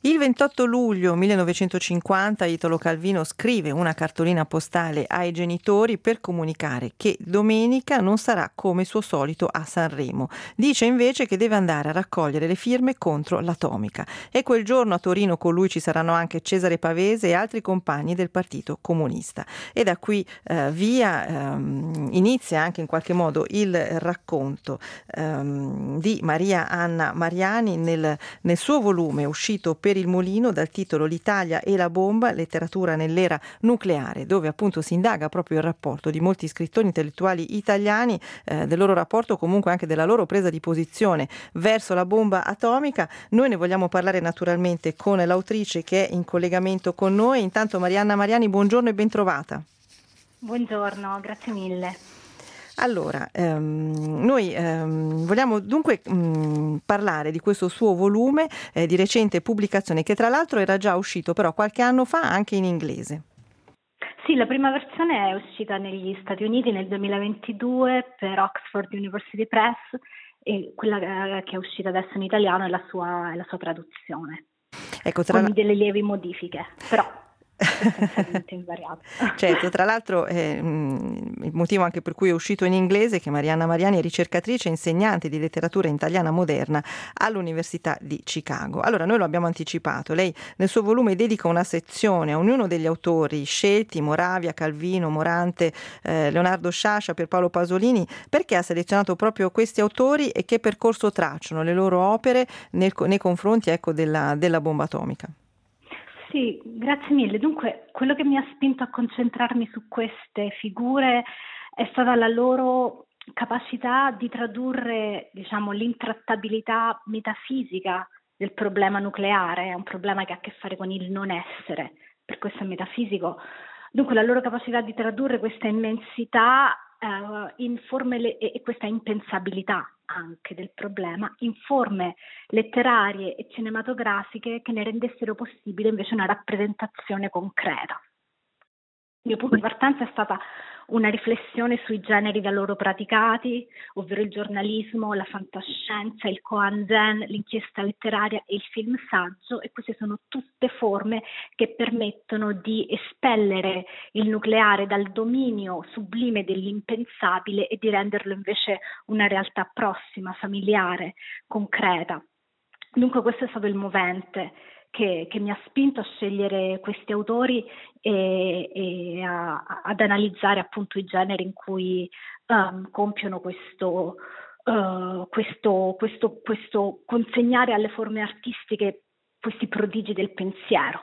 Il 28 luglio 1950 Italo Calvino scrive una cartolina postale ai genitori per comunicare che domenica non sarà come suo solito a Sanremo. Dice invece che deve andare a raccogliere le firme contro l'atomica. E quel giorno a Torino con lui ci saranno anche Cesare Pavese e altri compagni del Partito Comunista. E da qui inizia anche in qualche modo il racconto di Maria Anna Mariani nel suo volume uscito per il Mulino dal titolo L'Italia e la bomba, letteratura nell'era nucleare, dove appunto si indaga proprio il rapporto di molti scrittori intellettuali italiani, del loro rapporto, comunque anche della loro presa di posizione verso la bomba atomica. Noi ne vogliamo parlare naturalmente con l'autrice che è in collegamento con noi. Intanto Marianna Mariani, buongiorno e bentrovata. Buongiorno, grazie mille. Allora, noi vogliamo dunque parlare di questo suo volume di recente pubblicazione, che tra l'altro era già uscito però qualche anno fa anche in inglese. Sì, la prima versione è uscita negli Stati Uniti nel 2022 per Oxford University Press e quella che è uscita adesso in italiano è la sua traduzione, Ecco, con delle lievi modifiche, però sostanzialmente invariato. Certo, tra l'altro il motivo anche per cui è uscito in inglese è che Marianna Mariani è ricercatrice e insegnante di letteratura italiana moderna all'Università di Chicago. Allora, noi lo abbiamo anticipato, lei nel suo volume dedica una sezione a ognuno degli autori scelti, Moravia, Calvino, Morante, Leonardo Sciascia, Pierpaolo Pasolini. Perché ha selezionato proprio questi autori e che percorso tracciano le loro opere nei confronti, ecco, della bomba atomica? Sì, grazie mille. Dunque, quello che mi ha spinto a concentrarmi su queste figure è stata la loro capacità di tradurre, diciamo, l'intrattabilità metafisica del problema nucleare. È un problema che ha a che fare con il non essere, per questo è metafisico. Dunque, la loro capacità di tradurre questa immensità in forme e questa impensabilità anche del problema in forme letterarie e cinematografiche che ne rendessero possibile invece una rappresentazione concreta. Il mio punto di partenza è stata una riflessione sui generi da loro praticati, ovvero il giornalismo, la fantascienza, il koan zen, l'inchiesta letteraria e il film saggio, e queste sono tutte forme che permettono di espellere il nucleare dal dominio sublime dell'impensabile e di renderlo invece una realtà prossima, familiare, concreta. Dunque questo è stato il movente che mi ha spinto a scegliere questi autori e ad analizzare appunto i generi in cui compiono questo consegnare alle forme artistiche questi prodigi del pensiero.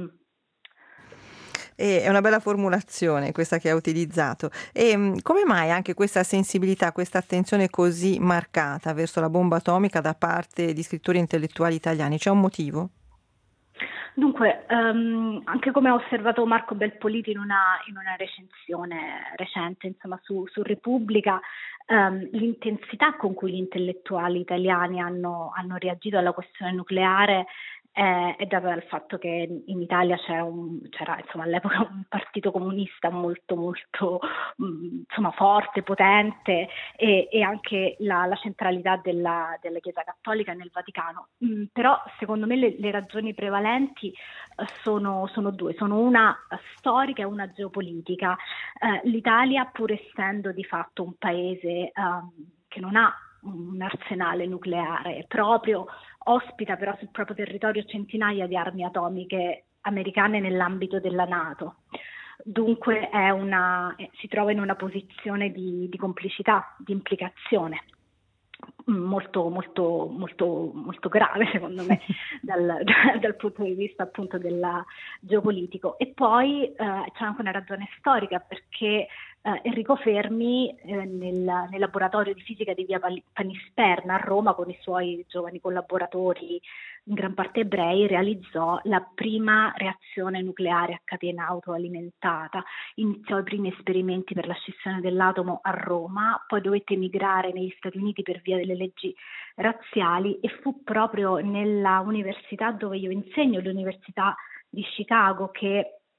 E è una bella formulazione questa che ha utilizzato. E come mai anche questa sensibilità, questa attenzione così marcata verso la bomba atomica da parte di scrittori intellettuali italiani? C'è un motivo? Dunque, anche come ha osservato Marco Belpoliti in una recensione recente, insomma, su Repubblica, l'intensità con cui gli intellettuali italiani hanno reagito alla questione nucleare è data dal fatto che in Italia c'era insomma all'epoca un partito comunista molto molto insomma forte, potente e anche la centralità della Chiesa Cattolica nel Vaticano. Però secondo me le ragioni prevalenti sono due, sono una storica e una geopolitica. L'Italia, pur essendo di fatto un paese che non ha un arsenale nucleare proprio, ospita però sul proprio territorio centinaia di armi atomiche americane nell'ambito della NATO. Dunque si trova in una posizione di complicità, di implicazione molto, molto, molto, molto grave, secondo me, dal punto di vista appunto del geopolitico. E poi c'è anche una ragione storica, perché Enrico Fermi nel laboratorio di fisica di via Panisperna a Roma, con i suoi giovani collaboratori in gran parte ebrei, realizzò la prima reazione nucleare a catena autoalimentata, iniziò i primi esperimenti per la scissione dell'atomo a Roma, poi dovette emigrare negli Stati Uniti per via delle leggi razziali e fu proprio nella università dove io insegno, l'Università di Chicago, che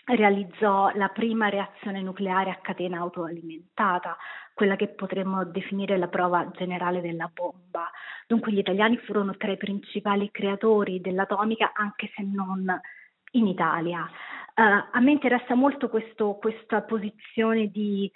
realizzò la prima reazione nucleare a catena autoalimentata, quella che potremmo definire la prova generale della bomba. Dunque gli italiani furono tra i principali creatori dell'atomica, anche se non in Italia. A me interessa molto questa posizione di,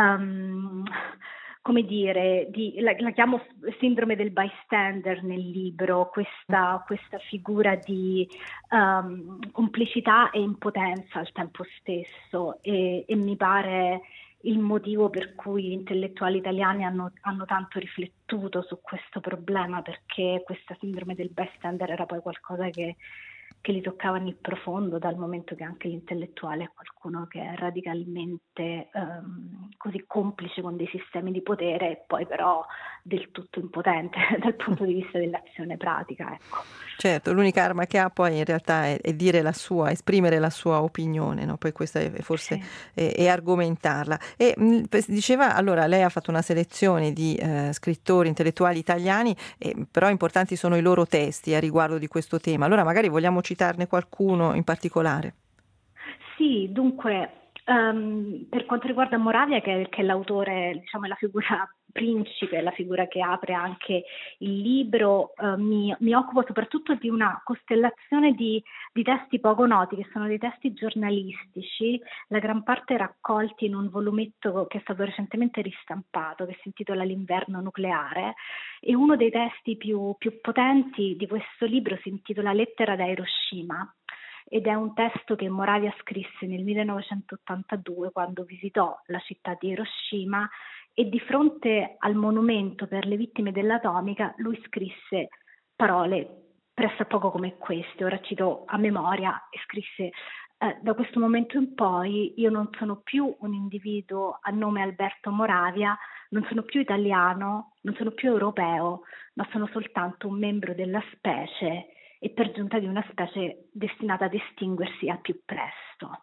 come dire, la chiamo sindrome del bystander nel libro, questa figura di complicità e impotenza al tempo stesso, e mi pare il motivo per cui gli intellettuali italiani hanno tanto riflettuto su questo problema, perché questa sindrome del bystander era poi qualcosa che li toccava nel profondo, dal momento che anche l'intellettuale è qualcuno che è radicalmente così complice con dei sistemi di potere e poi però del tutto impotente dal punto di vista dell'azione pratica, ecco. Certo, l'unica arma che ha poi in realtà è dire la sua, esprimere la sua opinione, no? Poi questa è forse è argomentarla. E diceva, allora lei ha fatto una selezione di scrittori intellettuali italiani, però importanti sono i loro testi a riguardo di questo tema. Allora magari vogliamo citarne qualcuno in particolare? Sì, dunque, per quanto riguarda Moravia, che è l'autore, diciamo, è la figura principe, la figura che apre anche il libro, mi occupo soprattutto di una costellazione di testi poco noti, che sono dei testi giornalistici, la gran parte raccolti in un volumetto che è stato recentemente ristampato, che si intitola L'inverno nucleare, e uno dei testi più potenti di questo libro si intitola Lettera da Hiroshima, ed è un testo che Moravia scrisse nel 1982 quando visitò la città di Hiroshima, e di fronte al monumento per le vittime dell'atomica lui scrisse parole pressappoco come queste. Ora cito a memoria, e scrisse: da questo momento in poi io non sono più un individuo a nome Alberto Moravia, non sono più italiano, non sono più europeo, ma sono soltanto un membro della specie, e per giunta di una specie destinata ad estinguersi al più presto.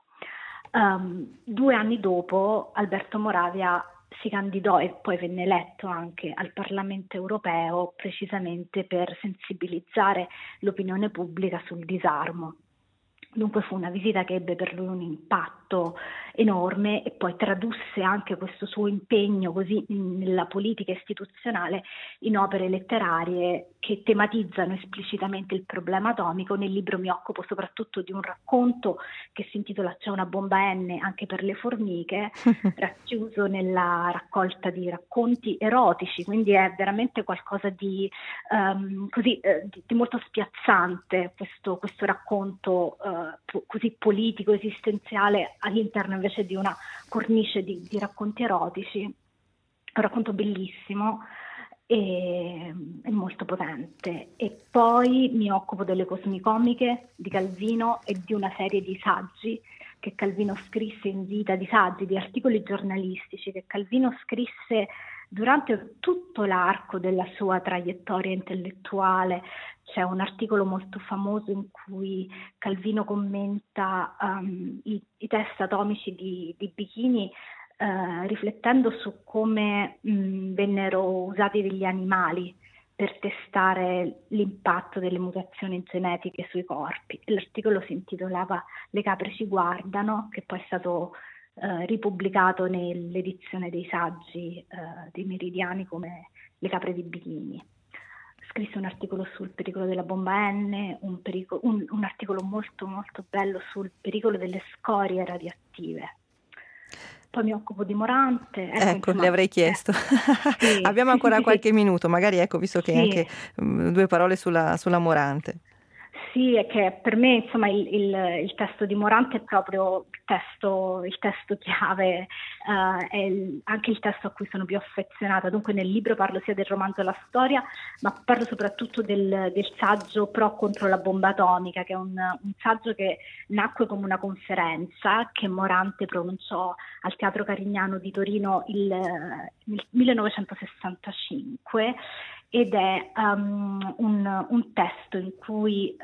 2 anni dopo Alberto Moravia si candidò e poi venne eletto anche al Parlamento europeo, precisamente per sensibilizzare l'opinione pubblica sul disarmo. Dunque fu una visita che ebbe per lui un impatto enorme, e poi tradusse anche questo suo impegno così nella politica istituzionale in opere letterarie che tematizzano esplicitamente il problema atomico. Nel libro mi occupo soprattutto di un racconto che si intitola C'è una bomba N anche per le formiche, racchiuso nella raccolta di racconti erotici, quindi è veramente qualcosa di molto spiazzante questo racconto così politico, esistenziale, all'interno invece di una cornice di racconti erotici. È un racconto bellissimo e molto potente. E poi mi occupo delle cosmicomiche di Calvino e di una serie di saggi che Calvino scrisse in vita, di saggi, di articoli giornalistici che Calvino scrisse durante tutto l'arco della sua traiettoria intellettuale. C'è un articolo molto famoso in cui Calvino commenta i test atomici di Bikini, riflettendo su come vennero usati degli animali per testare l'impatto delle mutazioni genetiche sui corpi. L'articolo si intitolava Le capre ci guardano, che poi è stato ripubblicato nell'edizione dei saggi dei Meridiani come Le capre di Bikini. Scrisse un articolo sul pericolo della bomba N, un articolo molto molto bello sul pericolo delle scorie radioattive. Poi mi occupo di Morante. Ecco, insomma, le avrei chiesto. Sì. Abbiamo ancora qualche minuto, magari visto che anche 2 parole sulla Morante. Sì, è che per me insomma il testo di Morante è proprio il testo chiave, è anche il testo a cui sono più affezionata. Dunque nel libro parlo sia del romanzo La storia, ma parlo soprattutto del saggio Pro contro la bomba atomica, che è un saggio che nacque come una conferenza che Morante pronunciò al Teatro Carignano di Torino nel 1965. Ed è un testo in cui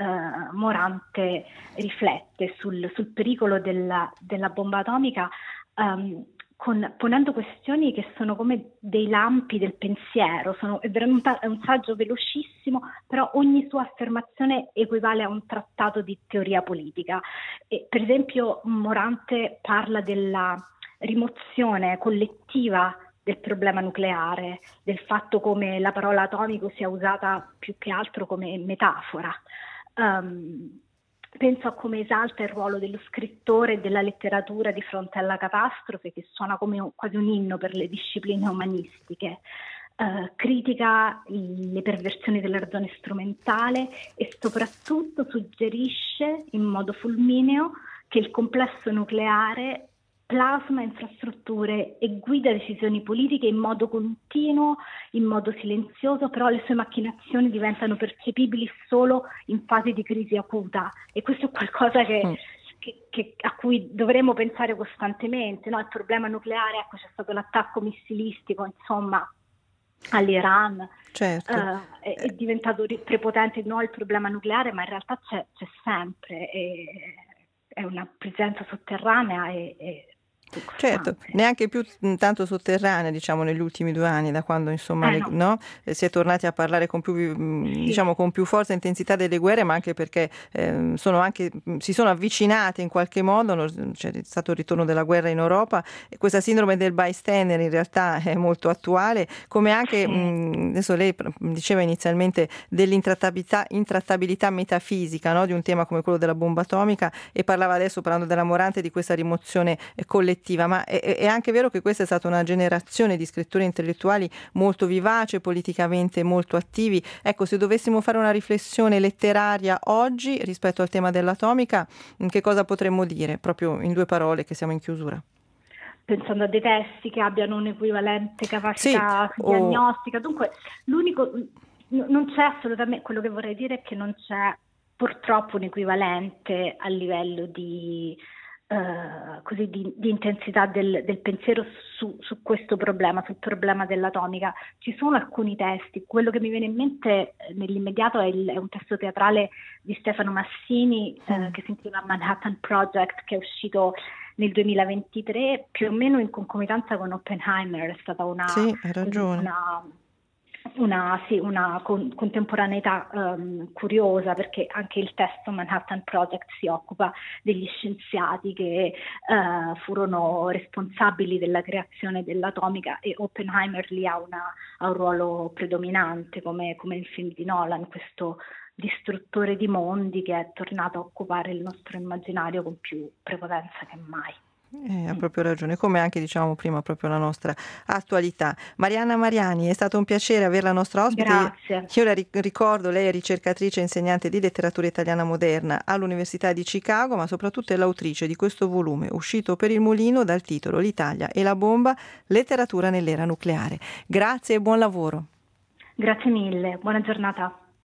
Morante riflette sul pericolo della bomba atomica, ponendo questioni che sono come dei lampi del pensiero. È un saggio velocissimo, però ogni sua affermazione equivale a un trattato di teoria politica. E, per esempio, Morante parla della rimozione collettiva del problema nucleare, del fatto come la parola atomico sia usata più che altro come metafora. Penso a come esalta il ruolo dello scrittore e della letteratura di fronte alla catastrofe, che suona come quasi un inno per le discipline umanistiche. Critica le perversioni della ragione strumentale e soprattutto suggerisce in modo fulmineo che il complesso nucleare plasma infrastrutture e guida decisioni politiche in modo continuo, in modo silenzioso, però le sue macchinazioni diventano percepibili solo in fasi di crisi acuta, e questo è qualcosa a cui dovremmo pensare costantemente, no? Il problema nucleare, ecco, c'è stato l'attacco missilistico, insomma, all'Iran, certo. È diventato prepotente no, il problema nucleare, ma in realtà c'è sempre, è una presenza sotterranea e certo, neanche più tanto sotterranea, diciamo, negli ultimi 2 anni, da quando insomma si è tornati a parlare con più diciamo con più forza e intensità delle guerre, ma anche perché si sono avvicinate in qualche modo, c'è stato il ritorno della guerra in Europa, e questa sindrome del bystander in realtà è molto attuale, come anche adesso lei diceva inizialmente dell'intrattabilità metafisica, no? Di un tema come quello della bomba atomica, e parlava adesso, parlando della Morante, di questa rimozione collettiva. Ma è anche vero che questa è stata una generazione di scrittori intellettuali molto vivaci, politicamente molto attivi. Ecco, se dovessimo fare una riflessione letteraria oggi rispetto al tema dell'atomica, che cosa potremmo dire, proprio in 2 parole, che siamo in chiusura? Pensando a dei testi che abbiano un'equivalente capacità diagnostica. Dunque, non c'è assolutamente, quello che vorrei dire è che non c'è purtroppo un equivalente a livello di intensità del pensiero su questo problema, sul problema dell'atomica. Ci sono alcuni testi, quello che mi viene in mente nell'immediato è un testo teatrale di Stefano Massini che si intitola Manhattan Project, che è uscito nel 2023, più o meno in concomitanza con Oppenheimer. È stata una contemporaneità curiosa, perché anche il testo Manhattan Project si occupa degli scienziati che furono responsabili della creazione dell'atomica, e Oppenheimer lì ha un ruolo predominante, come il film di Nolan, questo distruttore di mondi che è tornato a occupare il nostro immaginario con più prepotenza che mai. Ha proprio ragione, come anche diciamo prima proprio la nostra attualità. Marianna Mariani, è stato un piacere averla nostra ospite. Grazie. Io la ricordo, lei è ricercatrice e insegnante di letteratura italiana moderna all'Università di Chicago, ma soprattutto è l'autrice di questo volume uscito per il Mulino dal titolo L'Italia e la bomba, letteratura nell'era nucleare. Grazie e buon lavoro. Grazie mille, buona giornata.